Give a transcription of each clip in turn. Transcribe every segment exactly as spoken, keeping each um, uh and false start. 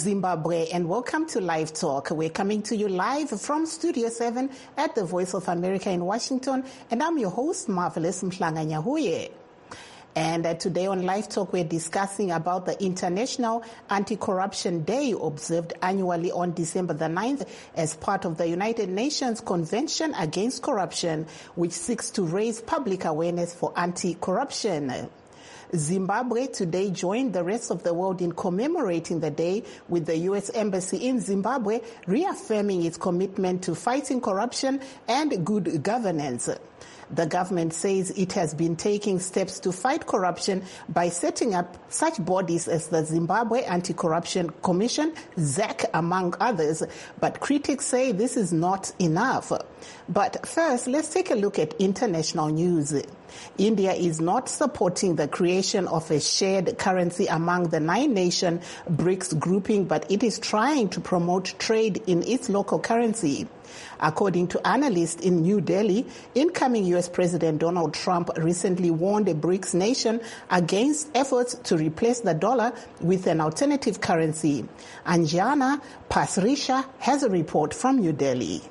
Zimbabwe, and welcome to Live Talk. We're coming to you live from Studio seven at the Voice of America in Washington, and I'm your host, Marvelous Mhlanga Nyahuye. And uh, today on Live Talk, we're discussing about the International Anti-Corruption Day observed annually on December the ninth as part of the United Nations Convention Against Corruption, which seeks to raise public awareness for anti-corruption. Zimbabwe today joined the rest of the world in commemorating the day, with the U S Embassy in Zimbabwe reaffirming its commitment to fighting corruption and good governance. The government says it has been taking steps to fight corruption by setting up such bodies as the Zimbabwe Anti-Corruption Commission, Z A C, among others, but critics say this is not enough. But first, let's take a look at international news. India is not supporting the creation of a shared currency among the nine-nation BRICS grouping, but it is trying to promote trade in its local currency. According to analysts in New Delhi, incoming U S President Donald Trump recently warned a BRICS nation against efforts to replace the dollar with an alternative currency. Anjana Pasrisha has a report from New Delhi.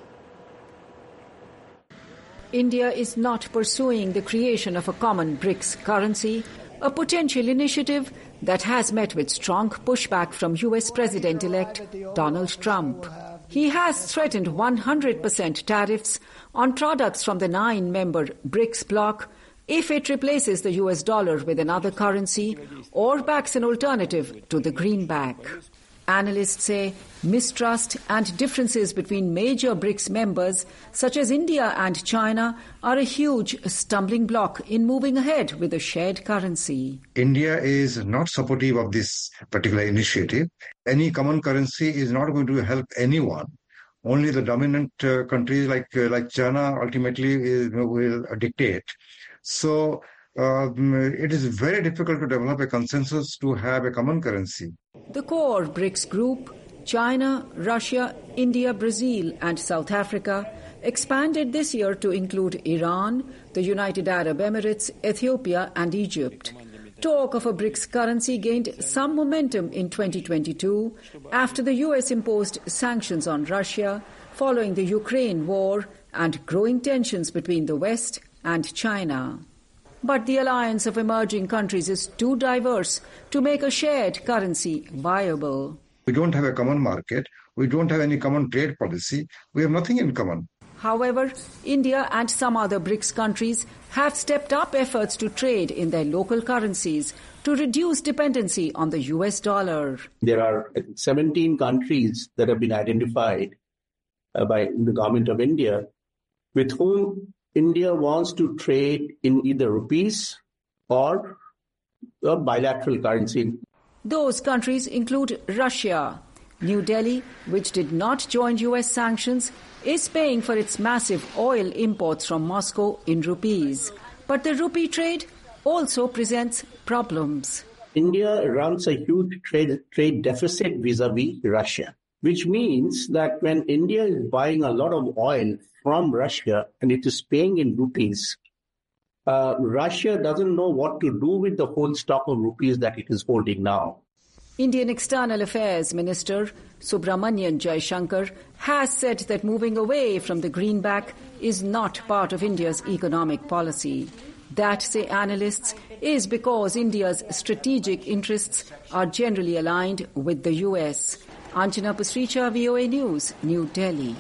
India is not pursuing the creation of a common BRICS currency, a potential initiative that has met with strong pushback from U S President-elect Donald Trump. He has threatened one hundred percent tariffs on products from the nine-member BRICS bloc if it replaces the U S dollar with another currency or backs an alternative to the greenback. Analysts say mistrust and differences between major BRICS members, such as India and China, are a huge stumbling block in moving ahead with a shared currency. India is not supportive of this particular initiative. Any common currency is not going to help anyone. Only the dominant uh, countries like uh, like China ultimately is, will dictate. So um, it is very difficult to develop a consensus to have a common currency. The core BRICS group, China, Russia, India, Brazil, and South Africa, expanded this year to include Iran, the United Arab Emirates, Ethiopia, and Egypt. Talk of a BRICS currency gained some momentum in twenty twenty-two after the U S imposed sanctions on Russia following the Ukraine war and growing tensions between the West and China. But the alliance of emerging countries is too diverse to make a shared currency viable. We don't have a common market. We don't have any common trade policy. We have nothing in common. However, India and some other BRICS countries have stepped up efforts to trade in their local currencies to reduce dependency on the U S dollar. There are seventeen countries that have been identified uh, by the government of India with whom India wants to trade in either rupees or a bilateral currency. Those countries include Russia. New Delhi, which did not join U S sanctions, is paying for its massive oil imports from Moscow in rupees. But the rupee trade also presents problems. India runs a huge trade, trade deficit vis-a-vis Russia, which means that when India is buying a lot of oil from Russia and it is paying in rupees, uh, Russia doesn't know what to do with the whole stock of rupees that it is holding now. Indian External Affairs Minister Subramanian Jaishankar has said that moving away from the greenback is not part of India's economic policy. That, say analysts, is because India's strategic interests are generally aligned with the U S. Anjana Pasricha, V O A News, New Delhi.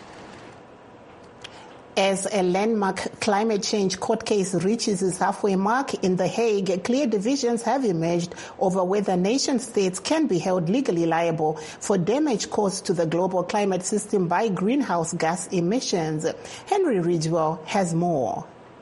As a landmark climate change court case reaches its halfway mark in The Hague, clear divisions have emerged over whether nation states can be held legally liable for damage caused to the global climate system by greenhouse gas emissions. Henry Ridgewell has more.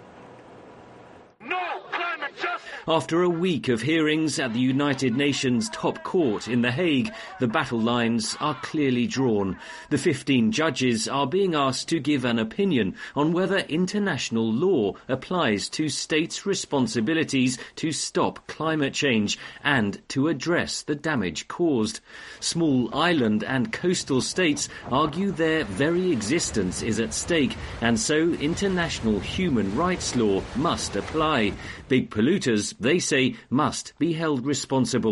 After a week of hearings at the United Nations top court in The Hague, the battle lines are clearly drawn. The fifteen judges are being asked to give an opinion on whether international law applies to states' responsibilities to stop climate change and to address the damage caused. Small island and coastal states argue their very existence is at stake, and so international human rights law must apply. Big polluters, they say, must be held responsible.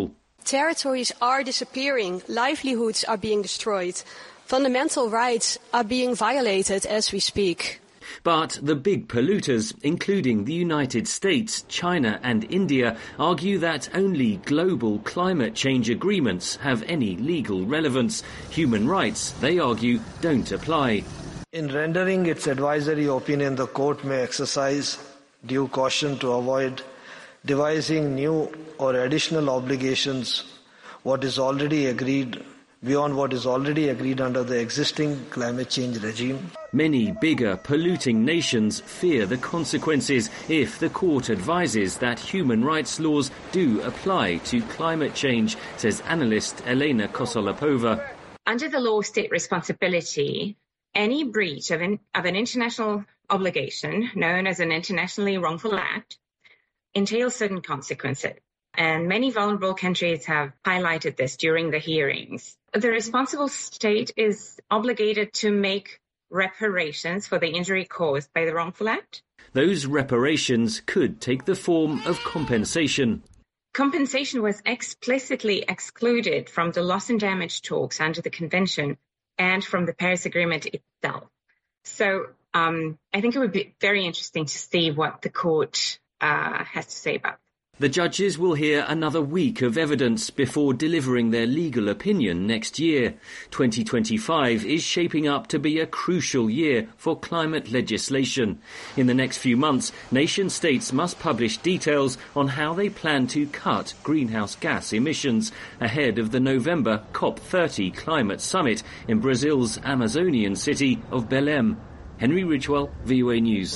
Territories are disappearing, livelihoods are being destroyed, fundamental rights are being violated as we speak. But the big polluters, including the United States, China and India, argue that only global climate change agreements have any legal relevance. Human rights, they argue, don't apply. In rendering its advisory opinion, the court may exercise due caution to avoid devising new or additional obligations what is already agreed beyond what is already agreed under the existing climate change regime. Many bigger polluting nations fear the consequences if the court advises that human rights laws do apply to climate change, says analyst Elena Kosolapova. Under the law of state responsibility, any breach of an, of an international obligation, known as an internationally wrongful act, entails certain consequences. And many vulnerable countries have highlighted this during the hearings. The responsible state is obligated to make reparations for the injury caused by the wrongful act. Those reparations could take the form of compensation. Compensation was explicitly excluded from the loss and damage talks under the convention and from the Paris Agreement itself. So um, I think it would be very interesting to see what the court uh, has to say about it. The judges will hear another week of evidence before delivering their legal opinion next year. twenty twenty-five is shaping up to be a crucial year for climate legislation. In the next few months, nation states must publish details on how they plan to cut greenhouse gas emissions ahead of the November COP thirty climate summit in Brazil's Amazonian city of Belém. Henry Ridgewell, V O A News.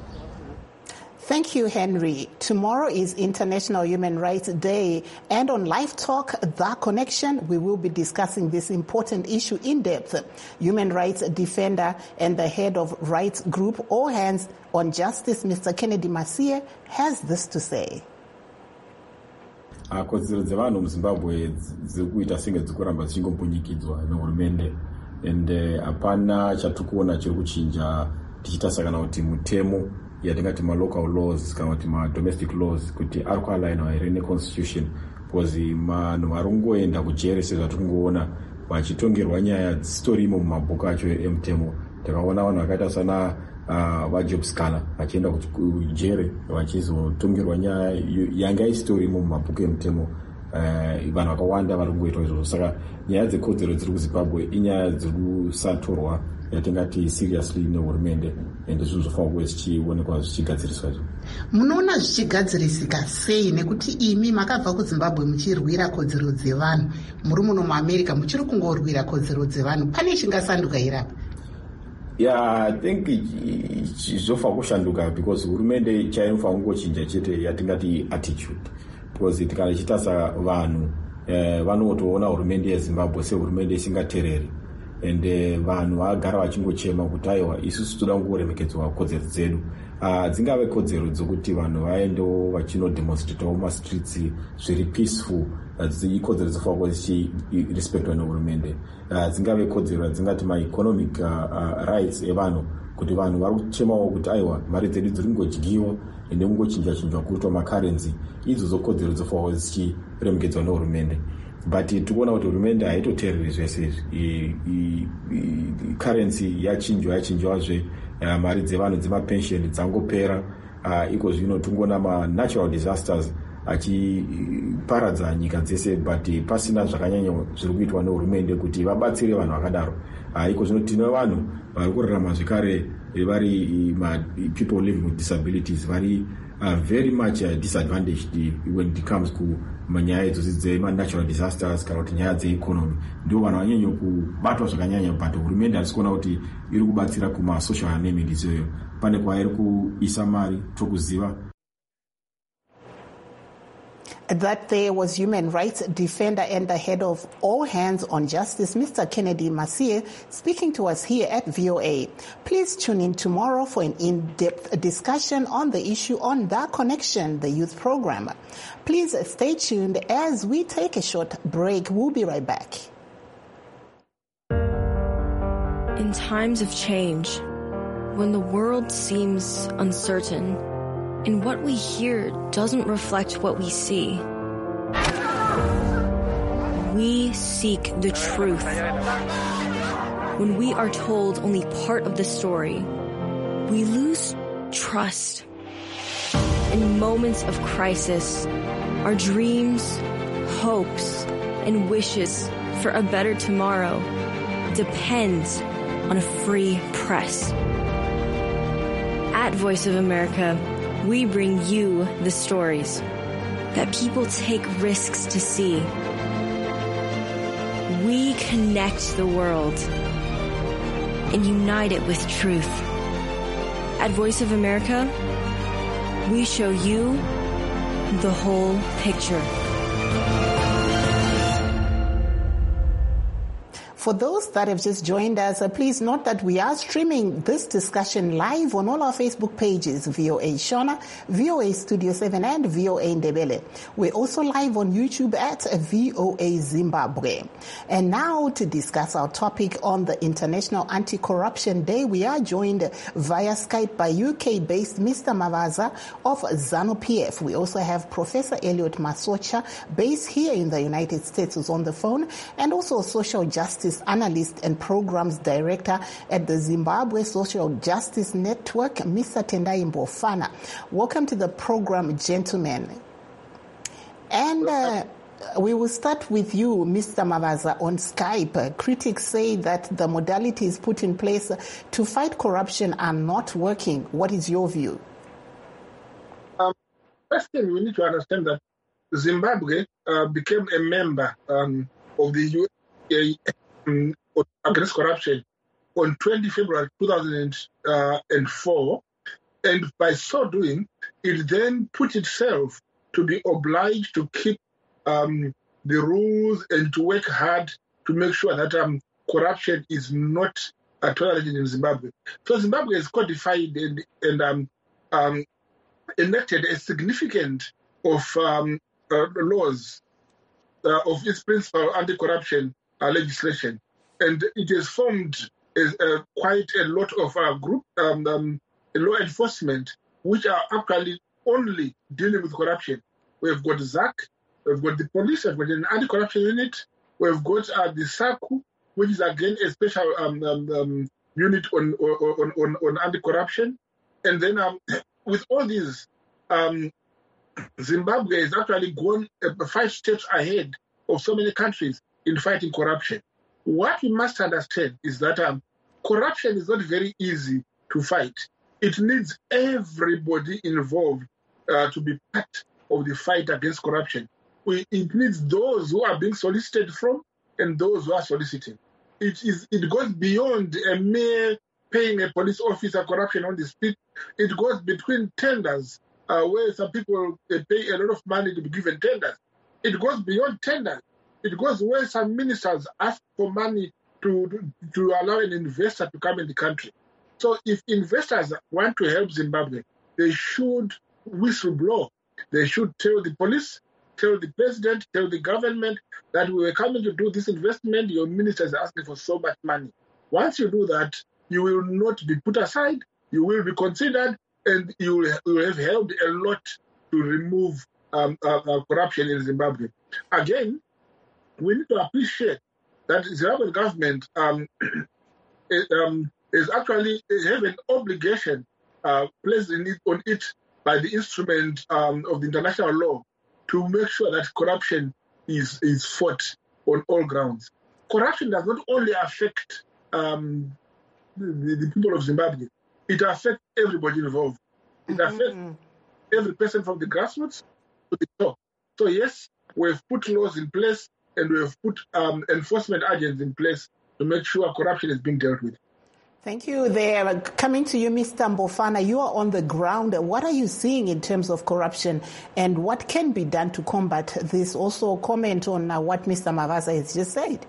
Thank you, Henry. Tomorrow is International Human Rights Day, and on Live Talk, The Connection, we will be discussing this important issue in depth. Human rights defender and the head of rights group All Hands on Justice, Mister Kennedy Masia, has this to say. Kodzero dzevanhu muZimbabwe dziri kuita senge dziri kuramba dzichingompunyikidzwa nehurumende, ende hapana chatikuona chiri kuchinja tichitarisa kana kuti mutemo yatingati ma-local laws kana kuti ma-domestic laws kuti ari kualignawa here neconstitution, because vanhu vari kungoenda kujere sezvatingoona vachitongerwa nyaya dzisitorimo mumabhuku acho emutemo. Takaona vanhu vakaita sana uh, vajob scaler vachienda kujere vachizotongerwa nyaya yanga isitorimo mumabhuku emutemo. Uh, vanhu vakawanda vari kungoitwa izvozvo. Saka nyaya dzekodzero dziri kuZimbabwe inyaya dziri kusaturwa yatingati seriously nehurumende, ende zvinhu zvofanira kuve zvichionekwa zvichigadziriswa izvo. Munoona zvichigadzirisika sei nekuti imi makabva kuZimbabwe muchirwira kodzero dzevanhu, muri muno muAmerica muchiri kungorwira kodzero dzevanhu, pane chingasanduka irapa? Yeah, I think zvofanira kushanduka because hurumende chainofanira kungochinja chete yatingati attitude, because tikaichitarisa vanhu eh, vanotoona hurumende yeZimbabwe sehurumende isingatereri, ende vanhu vagara vachingochema kuti aiwa isusu toda kungoremekedzwa kodzero dzedu. Uh, dzingave kodzero dzokuti vanhu vaendewo vachinodemonstratawo mumastreets zviri peaceful, ikodzero dzofanira kuva dzichirespectwa nehurumende. Uh, dzingave kodzero dzingati ma-economic uh, uh, rights evanhu, kuti vanhu vari kuchemawo kuti aiwa mari dzedu dziri kungodyiwa ende kungochinja-chinjwa kuitwa macurrency. Idzodzo kodzero dzofanira kuva dzichiremekedzwa nehurumende. But tikuona kuti hurumende haitoteereri zvese izvi. Currency yachinjwa yachinjwazve, uh, mari dzevanhu dzemapension dzangopera. Uh, iko zvino tingoona ma-natural disasters achiparadza nyika dzese, but pasina zvakanyanya zviri kuitwa nehurumende kuti vabatsire vanhu vakadaro. Uh, iko zvino tine vanhu vari kurarama zvekare vari people living with disabilities vari uh, very much uh, disadvantaged when it comes to manyaya idzodzi dzema-natural disasters kana kuti nyaya dzeeconomy. Ndo vanhu vanyanya kubatwa zvakanyanya, but hurumende hatisi kuona kuti iri kubatsira kuma-social amenities iyoyo. Pane kwairi kuisa mari tokuziva. That there was human rights defender and the head of All Hands on Justice, Mister Kennedy Masia, speaking to us here at V O A. Please tune in tomorrow for an in-depth discussion on the issue on The Connection, the youth program. Please stay tuned as we take a short break. We'll be right back. In times of change, when the world seems uncertain, and what we hear doesn't reflect what we see, we seek the truth. When we are told only part of the story, we lose trust. In moments of crisis, our dreams, hopes, and wishes for a better tomorrow depends on a free press. At Voice of America, we bring you the stories that people take risks to see. We connect the world and unite it with truth. At Voice of America, we show you the whole picture. For those that have just joined us, uh, please note that we are streaming this discussion live on all our Facebook pages, V O A Shona, V O A Studio seven, and V O A Ndebele. We're also live on YouTube at V O A Zimbabwe. And now to discuss our topic on the International Anti-Corruption Day, we are joined via Skype by U K-based Mister Mavaza of ZANU-P F. We also have Professor Elliot Masocha, based here in the United States, who's on the phone, and also social justice analyst and programs director at the Zimbabwe Social Justice Network, Mister Tendai Mbofana. Welcome to the program, gentlemen. And uh, we will start with you, Mister Mavaza, on Skype. Uh, critics say that the modalities put in place to fight corruption are not working. What is your view? Um, first thing, we need to understand that Zimbabwe uh, became a member um, of the U N Um, against corruption on the twentieth of February two thousand four, and by so doing, it then put itself to be obliged to keep um, the rules and to work hard to make sure that um, corruption is not uh, tolerated in Zimbabwe. So Zimbabwe has codified and, and um, um, enacted a significant of um, uh, laws uh, of its principal anti-corruption Uh, legislation, and it has formed a, uh, quite a lot of uh, group um, um, law enforcement which are actually only dealing with corruption. We've got Z A C, we've got the police, we've got an anti-corruption unit, we've got uh, the SACU, which is again a special um, um, um, unit on on, on on anti-corruption, and then um, with all these, um, Zimbabwe has actually gone uh, five steps ahead of so many countries in fighting corruption. What we must understand is that um, corruption is not very easy to fight. It needs everybody involved uh, to be part of the fight against corruption. We, it needs those who are being solicited from and those who are soliciting. It is. It goes beyond a mere paying a police officer corruption on the street. It goes between tenders, uh, where some people they pay a lot of money to be given tenders. It goes beyond tenders. It goes where some ministers ask for money to, to allow an investor to come in the country. So if investors want to help Zimbabwe, they should whistleblow. They should tell the police, tell the president, tell the government that we were coming to do this investment. Your ministers are asking for so much money. Once you do that, you will not be put aside. You will be considered, and you will, you will have helped a lot to remove um, uh, uh, corruption in Zimbabwe. Again, we need to appreciate that the Zimbabwean government um, is, um, is actually have an obligation uh, placed in it, on it by the instrument um, of the international law to make sure that corruption is, is fought on all grounds. Corruption does not only affect um, the, the people of Zimbabwe, it affects everybody involved. It mm-hmm. affects every person from the grassroots to the top. So yes, we've put laws in place and we have put um, enforcement agents in place to make sure corruption is being dealt with. Thank you. There, coming to you, Mister Mbofana, you are on the ground. What are you seeing in terms of corruption, and what can be done to combat this? Also, comment on uh, what Mister Mavaza has just said.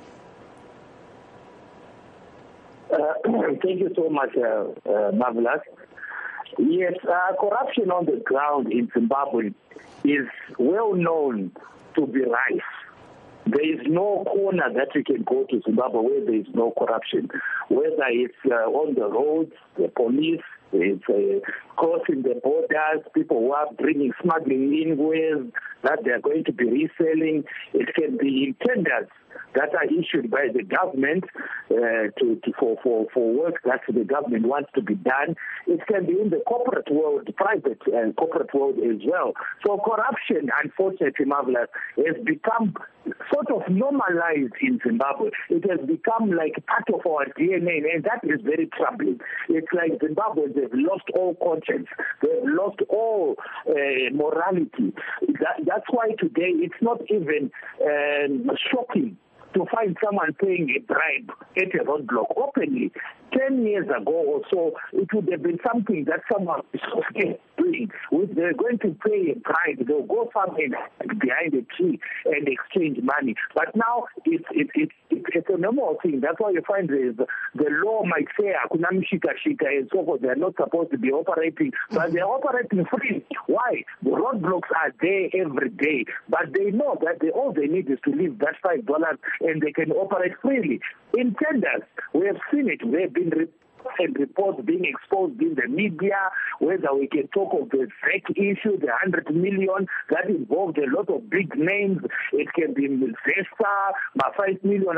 Uh, thank you so much, uh, uh, Marvelous. Yes, uh, corruption on the ground in Zimbabwe is well known to be rife. There is no corner that you can go to Zimbabwe where there is no corruption, whether it's uh, on the roads, the police, it's uh, crossing the borders, people who are bringing, smuggling in with that they're going to be reselling. It can be in tenders that are issued by the government uh, to, to for, for, for work that the government wants to be done. It can be in the corporate world, private and corporate world as well. So corruption, unfortunately, Marvelous, has become sort of normalized in Zimbabwe. It has become like part of our D N A, and that is very troubling. It's like Zimbabweans have lost all conscience. They've lost all uh, morality. That, that's why today it's not even um, shocking to find someone paying a bribe at a roadblock openly. Ten years ago or so, it would have been something that someone is doing. If they're going to pay a bribe, they'll go somewhere behind a tree and exchange money. But now it's it, it, it, it's a normal thing. That's why you find the, the law might say "Hakuna mshika shika" and so forth. They're not supposed to be operating, but they're operating free. Why? The roadblocks are there every day, but they know that they, all they need is to leave that five dollars and they can operate freely. In tenders, we have seen it. We have been and reports being exposed in the media, whether we can talk of the Z E C issue, the one hundred million, that involved a lot of big names. It can be Zesta, five million,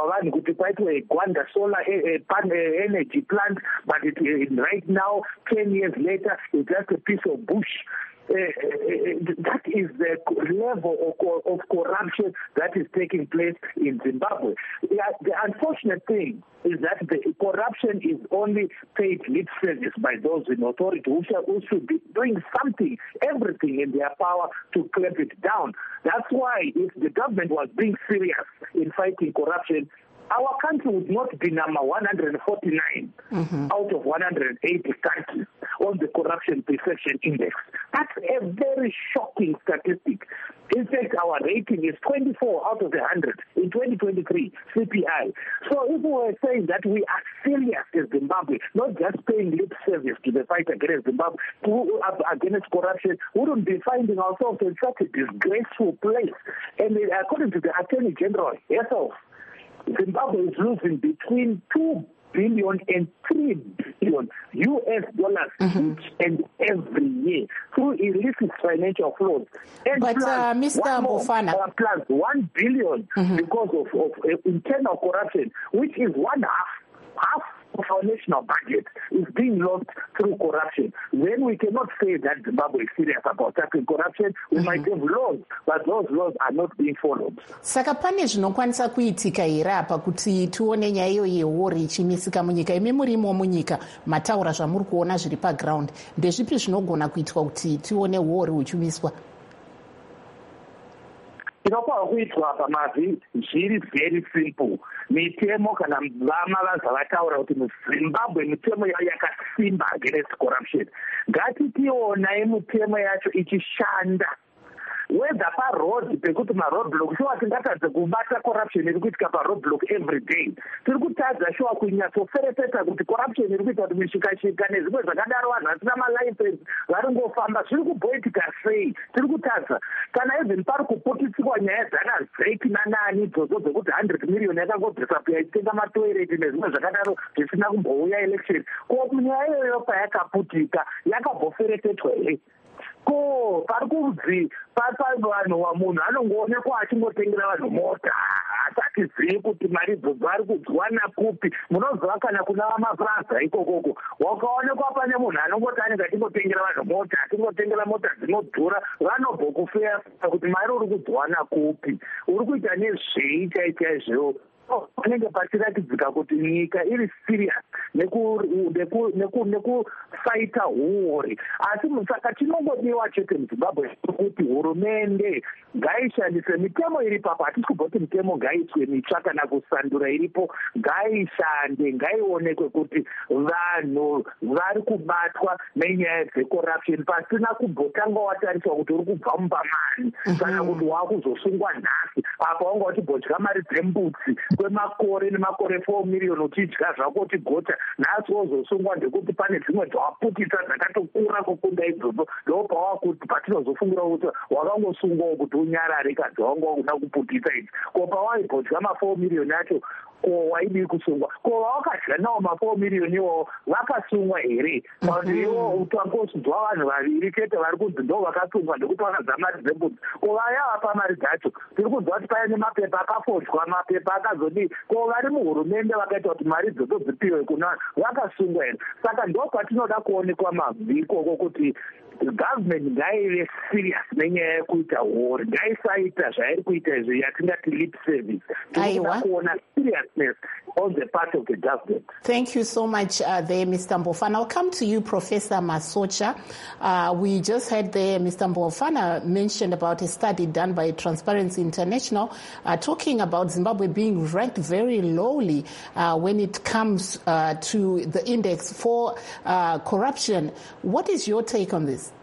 Gwanda solar energy plant, but it, right now, ten years later, it's just a piece of bush. Uh, uh, that is the level of, of corruption that is taking place in Zimbabwe. The, the unfortunate thing is that the corruption is only paid lip service by those in authority who, shall, who should be doing something, everything in their power to clamp it down. That's why if the government was being serious in fighting corruption, our country would not be number one hundred forty-nine mm-hmm. out of one hundred eighty countries on the Corruption Perception Index. That's a very shocking statistic. In fact, our rating is twenty-four out of the one hundred in twenty twenty-three, C P I. So if we were saying that we are serious as Zimbabwe, not just paying lip service to the fight against Zimbabwe, to, uh, against corruption, we wouldn't be finding ourselves in such a disgraceful place. And uh, according to the Attorney General herself, Zimbabwe is losing between two billion and three billion U S dollars mm-hmm. each and every year through illicit financial flows. And but plus, uh, Mister Bofana, uh, plus one billion mm-hmm. because of, of uh, internal corruption, which is one half half of our national budget is being lost through corruption. Then we cannot say that Zimbabwe is serious about tackling corruption. We mm-hmm. might have laws, but those laws are not being followed. Saka pane zvinokwanisa kuitika here apa kuti tione nyaya iyo yehori ichimisika munyika. Imi murimo munyika mataura zvamuri kuona zviri paground. Ndezvipi zvinogona kuitwa kuti tione hori uchimiswa? Inokwa kuitwa pamavi zviri very simple. Mitemo kana vama vazavataura kuti muZimbabwe mitemo yayo yakasimba against corruption. Ngatitiona mitemo yacho ichishanda. Whether pa road pekuti ma roadblock sure tingatadza kubata corruption iri kuitika pa roadblock every day. Tiri kutadza sure kunyatsoferefeta kuti corruption iri kuita kuti mishikashika nezvimwe zvakadaro vanhu vasina malicense vari ngofamba zviri kubhoitika sei. Tiri kutadza kana even pari kuputitsikwa nyaya dzana Zeki nanani idzodzo dzekuti one hundred million yakangobvisapia ichitenga matoireti nezvimwe zvakadaro zvisina kumbouya election. Ko nyaya iyoyo payakaputika yakabhoferefetwa here. Ko pari kunzi vanhu wamunhu anongoonekwa achingotengera vanhu mota asatizivi kuti mari bvubva ari kudzwana kupi. Munoziva kana kuna vamafraza ikokoko wakaonekwa pane munhu anongoti anenge achingotengera vanhu mota achingotengera mota dzinodhura vanobhokufeya kuti mari uri kudzwana kupi, uri kuita nezvei chaizvo. Panenge pachiratidzika kuti nyika iri serious nekufaita huori. Asi saka chinongodiwa chete muZimbabwe kuti hurumende ngaishandise mitemo iripo. Hatisi kubva mitemo ngaiiswe mitsva kana kusandura iripo, ngaishande, ngaionekwe kuti vanhu vari kubatwa nenyaya dzecorruption pasina kumbotanga watariswa kuti uri kubva mubamani kana kuti wakuzosungwa nhasi apa wanga uchibhodya mari dzembudzi kwemakore nemakore four million uchidya zvako uchigota. Nhasi wozosungwa ndekuti pane dzimwe dzawaputisa dzakatokura kukunda idzodzo, ndopa wakuti patinozofungira kuti wakangosungwawo kuti unyarare kadzi wanga wakuda kuputisa idzi. Ko pawaibhodya ma four million acho ko waidi kusungwa ko wakadya nawo mafour million iwo vakasungwa here vanhu iwo utangosinzwa vanhu vaviri chete vari kunzi ndo vakasungwa ndekuti vakadza mari dzembudzi ko vaya vapa mari dzacho tiri kunzwa kuti paine mapepa akafotywa mapepa akazodii ko vari muhurumende vakaita kuti mari dzodzo dzipiwe kuna vakasungwa here saka ndo patinoda kuonekwa mavhikoko kuti government ngaive serious nenyaya yekuita war ngaisaita zvairi kuita izvi yatingati lip service tinoda kuona seriousness on the part of the government. Thank you so much uh, there, Mister Mbofana. I'll come to you, Professor Masocha. Uh, we just heard there Mister Mbofana mentioned about a study done by Transparency International uh, talking about Zimbabwe being ranked very lowly uh, when it comes uh, to the index for uh, corruption. What is your take on this?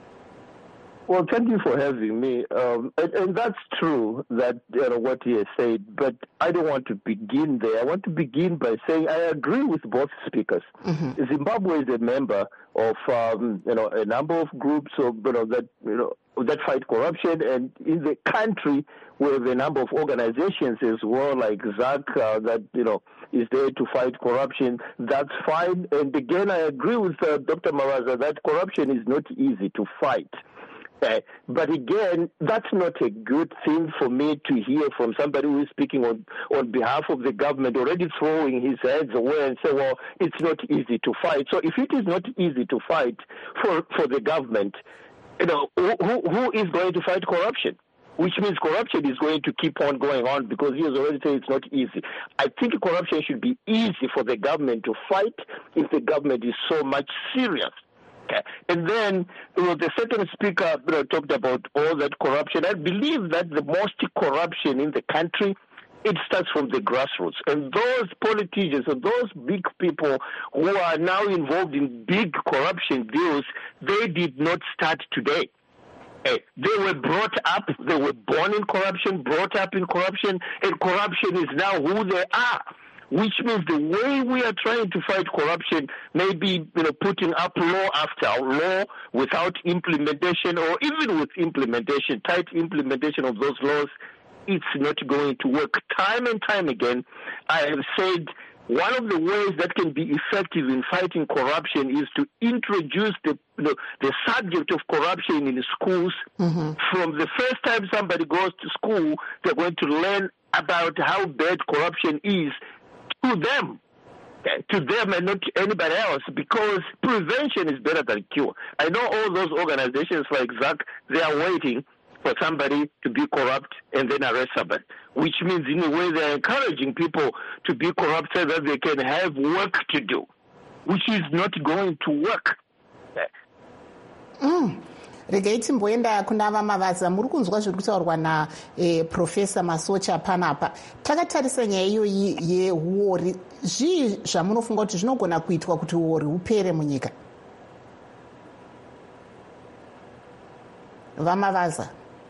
Well, thank you for having me. Um, and, and that's true, that you know, what he has said, but I don't want to begin there. I want to begin by saying I agree with both speakers. Mm-hmm. Zimbabwe is a member of um, you know, a number of groups of, you know, that you know, that fight corruption, and in the country we have a number of organizations as well, like Z A C, uh, that you know is there to fight corruption. That's fine. And again, I agree with uh, Doctor Maraza that corruption is not easy to fight. Uh, but again, that's not a good thing for me to hear from somebody who is speaking on, on behalf of the government, already throwing his hands away and say, well, it's not easy to fight. So if it is not easy to fight for, for the government, you know, who, who is going to fight corruption? Which means corruption is going to keep on going on because he has already said it's not easy. I think corruption should be easy for the government to fight if the government is so much serious. Okay. And then you know, the second speaker you know, talked about all that corruption. I believe that the most corruption in the country, it starts from the grassroots. And those politicians and those big people who are now involved in big corruption deals, they did not start today. Hey, they were brought up, they were born in corruption, brought up in corruption, and corruption is now who they are. Which means the way we are trying to fight corruption may be, you know, putting up law after law without implementation, or even with implementation, tight implementation of those laws, it's not going to work. Time and time again, I have said one of the ways that can be effective in fighting corruption is to introduce the, the, the subject of corruption in the schools. Mm-hmm. From the first time somebody goes to school, they're going to learn about how bad corruption is to them, to them and not to anybody else, because prevention is better than cure. I know all those organizations like Z A C, they are waiting for somebody to be corrupt and then arrest somebody, which means in a way they're encouraging people to be corrupt so that they can have work to do, which is not going to work. Mm. Regai timboenda kuna vamavaza muri kunzwa zviri kutaurwa naProfesa Masocha panapa. Takatarisa nyaya iyoyi yeuori, zvii zvamunofunga kuti zvinogona kuitwa kuti uori hupere munyika? Vamavaza.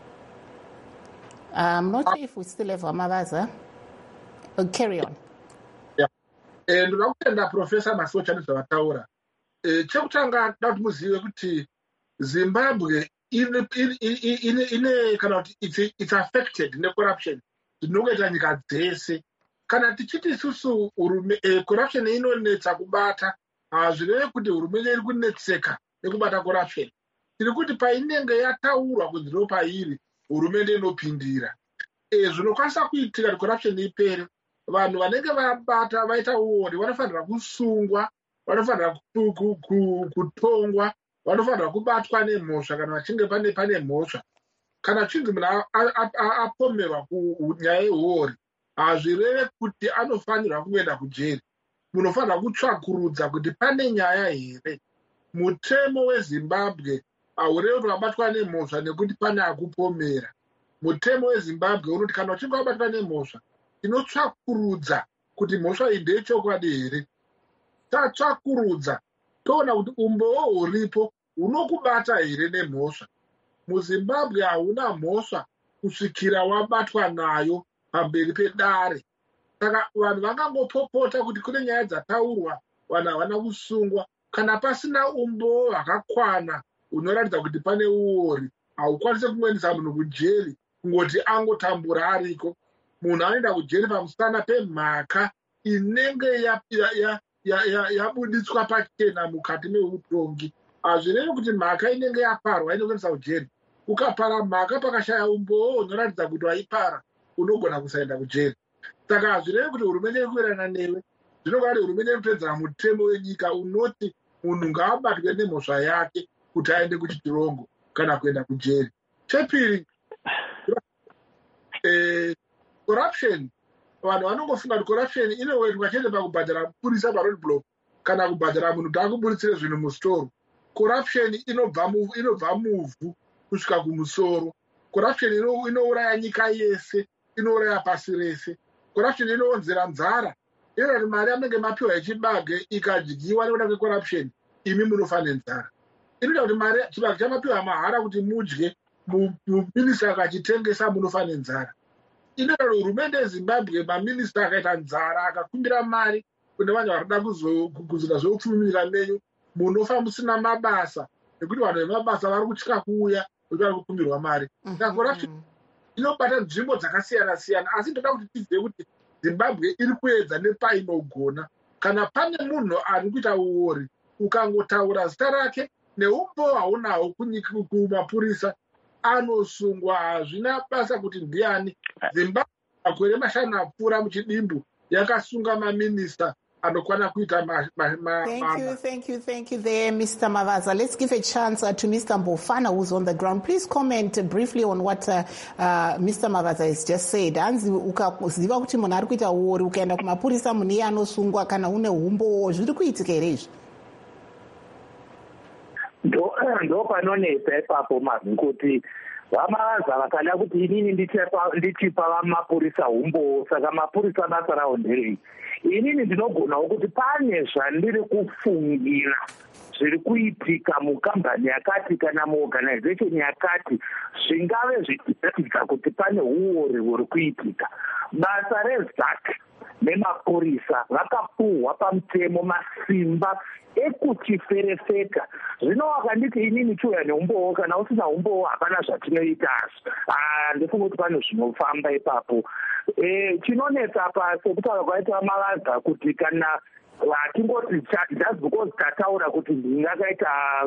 I'm not sure if we still have Vamavaza. Oh, carry on. Yeah. Ndoda kutenda Profesa Masocha nezvavataura. Chekutanga ndoda kuti muzive kuti Zimbabwe in in in in kana it's it's affected ne corruption zvinoita nyika dzese kana tichiti isusu corruption inonetsa kubata azvireve kuti hurumende iri kunetseka nekubata corruption tiri kuti painenge yataurwa kuti ndiro pairi hurumende inopindira zvinokwanisa kuitika kuti corruption ipere vanhu vanenge vabata vaita uori vanofanira kusungwa vanofanira kutongwa vanofanira kubatwa nemhosva kana vachinge pane pane mhosva kana chinzi munhu apomerwa kunyaya yeuori hazvireve kuti anofanirwa kuenda kujeri munofanira kutsvakurudza kuti pane nyaya here mutemo weZimbabwe haurevi kuti wabatwa nemhosva nekuti pane akupomera mutemo weZimbabwe unoti kana uchinge wabatwa nemhosva tinotsvakurudza kuti mhosva iyi ndeyechokwadi here tatsvakurudza toona kuti umbowo huripo unokubata here nemhosva. MuZimbabwe hauna mhosva kusvikira wabatwa nayo pamberi pedare. Saka vanhu vangangopopota kuti kune nyaya dzataurwa vanhu havana kusungwa kana pasina umbowo hwakakwana unoratidza kuti pane uori haukwanise kumwenisa munhu kujeri kungoti angotambura ariko. Munhu anoenda kujeri pamusana pemhaka inenge yabuditswa pachena mukati meutongi hazvirevi kuti mhaka inenge yaparwa inokuendesa kujeri. Ukapara mhaka pakashaya umboo unoratidza kuti waipara unogona kusaenda kujeri. Saka hazvirevi kuti hurumende ikuverana newe, zvinogona kuti hurumende inotedzera mutemo wenyika unoti munhu ngaabatwe nemhosva yake kuti aende kuchitongo kana kuenda kujeri. Chepiri, eh, corruption. Vanhu vanongofunga kuti corruption inoitwa chete pakubhadhara mapurisa paroadblock kana kubhadhara munhu kuti akuburitsire zvinhu musitoro. Corruption inobva muvhu kusvika kumusoro. Corruption inouraya nyika yese, inouraya pasi rese. Corruption inoonzera nzara. Ino kuti mari anenge mapiwa yechibage ikadyiwa nekuda kwecorruption, imi munofa nenzara. Inoita kuti mari chibage chamapiwa mahara kuti mudye, muminista akachitengesa munofa nenzara. Inoita kuti hurumende yeZimbabwe maminista akaita nzara akakumbira mari kune vanhu varida kuguzira zveupfumi munyika menyu, munofa musina mabasa nekuti vanhu vemabasa vari kutya kuuya kuti vari kukumbirwa mari. Saka corruption inobata nzvimbo dzakasiyana siyana, asi ndoda kuti tizive kuti Zimbabwe iri kuedza nepainogona. Kana pane munhu ari kuita uori, ukangotaura zita rake neumbo haunawo kumapurisa, anosungwa. Hazvina basa kuti ndiani. Zimbabwe makore mashanu apfuura muchidimbu yakasunga maminista anokwana kuita ma, ma, ma, Thank you, thank you, thank you there, Mister Mavaza. Let's give a chance uh, to Mister Mbofana, who's on the ground. Please comment uh, briefly on what uh, uh, Mister Mavaza has just said. Hanzi ukaziva kuti munhu ari kuita uori ukaenda kumapurisa munhu iye anosungwa kana une umbo, zviri kuitika here izvi? Ndo panonetsa ipapo manhu kuti vamavaza vakada kuti inini ndichipa vamapurisa umbo, saka mapurisa basa rawo nderei. Inini ndinogonawo kuti pane zvandiri kufungira zviri kuitika mukambani yakati kana muorganization yakati zvingave zvichiratidza kuti pane uori huri kuitika. Basa reZAC nemapurisa vakapuhwa pamutemo masimba ekuchiferefeta. Zvino wakanditi inini chiuya neumbowo, kana usina umbowo hapana zvatinoita. Ndifunga kuti pane zvinofamba ipapo. Chinonetsa pa sekutaura kwaita Mavaza kuti kana vatingoti just because tataura kuti ngakaita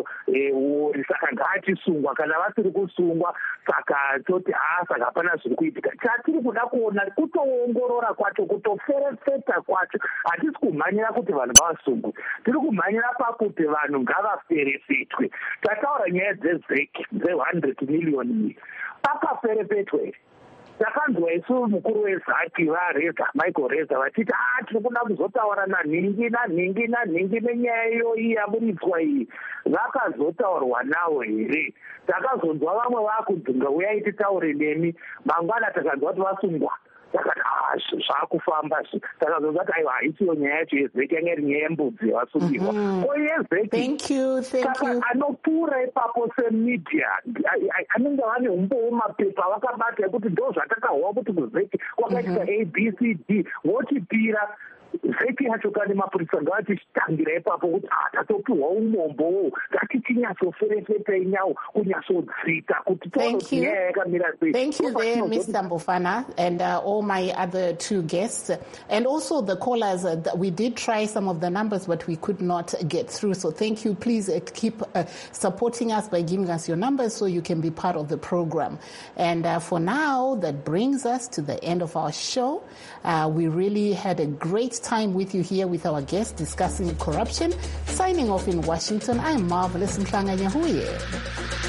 uori saka ngaachisungwa, kana vasiri kusungwa saka toti haa saka hapana zviri kuitika. Chatiri kuda kuona kutoongorora kwacho, kutoferefeta kwacho. Hatisi kumhanyira kuti vanhu ngavasungwe, tiri kumhanyira pakuti vanhu ngavaferefetwe. Tataura nyaya dzezeki dze-hundred million pakaferefetwe. Takanzwa isu mukuru weZAC vareza Michael Reza vachiti ah tiri kuda kuzotaura nanhingi nanhingi nanhingi nenyaya iyoyi yaburitswa iyi. Vakazotaurwa nawo here? Takazonzwa vamwe vakudzinga uyai titaure nemi, mangwana takanzwa kuti vasungwa. Takati ah zvakufamba zvi. Takazonzwa kuti aiwa haisiyo nyaya yacho yeZeki, yange iri nyaya yembudzi yavasungirwa. Ko yeZeki Thank you, thank you. anopfuura ipapo semedia anenge vane umbowo mapepa vakabata ekuti ndo zvatakahwa kuti kuZeki kwakaitika A B C D vochipira. Zeki yacho kani mapurisa ngavatitangira ipapo kuti tatopiwa umombowo, ngatichinyatsoferefetei nyawo kunyatsodzika kuti tooti nyaya yakamira sei. Thank you there, Mister Mbofana, and uh, all my other two guests, and also the callers. Uh, we did try some of the numbers, but we could not get through. So thank you. Please uh, keep uh, supporting us by giving us your numbers so you can be part of the program. And uh, for now, that brings us to the end of our show. Uh, we really had a great time with you here with our guests discussing corruption. Signing off in Washington, I'm Marvelous Mhlanga Nyahuye.